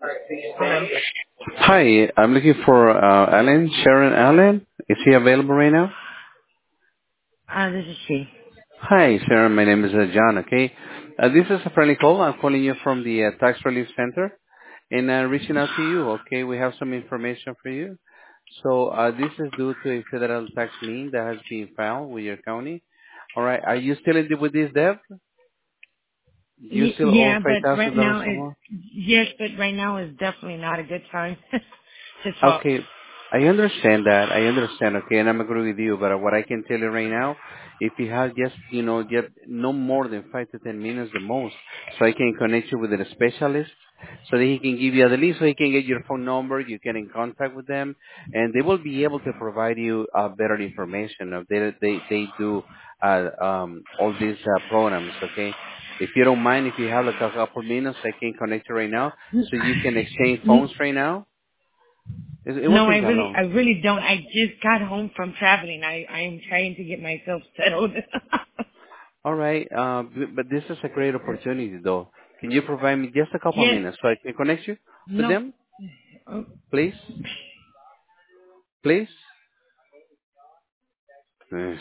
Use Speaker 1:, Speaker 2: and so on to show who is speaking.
Speaker 1: Hello.
Speaker 2: Hi, I'm looking for Alan, Sharon Allen. Is he available right now?
Speaker 1: This is she.
Speaker 2: Hi, Sharon. My name is John. Okay, this is a friendly call. I'm calling you from the Tax Relief Center, and reaching out to you. Okay, we have some information for you. So this is due to a federal tax lien that has been filed with your county. All right, are you still in with this debt? Do you still owe
Speaker 1: Yeah,
Speaker 2: five
Speaker 1: but right
Speaker 2: thousand dollars
Speaker 1: now
Speaker 2: or
Speaker 1: is
Speaker 2: more?
Speaker 1: yes, but right now is definitely not a good time to talk.
Speaker 2: Okay, I understand that. I understand. Okay, and I'm agree with you. But what I can tell you right now, if you have just just no more than 5 to 10 minutes the most, so I can connect you with a specialist, so that he can give you at least so he can get your phone number. You get in contact with them, and they will be able to provide you better information. They do all these programs. Okay. If you don't mind, if you have like a couple minutes, I can connect you right now, so you can exchange phones right now. It won't
Speaker 1: No,
Speaker 2: take that long.
Speaker 1: I really don't. I just got home from traveling. I am trying to get myself settled.
Speaker 2: All right, but this is a great opportunity, though. Can you provide me just a couple of
Speaker 1: Yes.
Speaker 2: minutes so I can connect you with
Speaker 1: No.
Speaker 2: them,
Speaker 1: Oh,
Speaker 2: please? Please? Yes.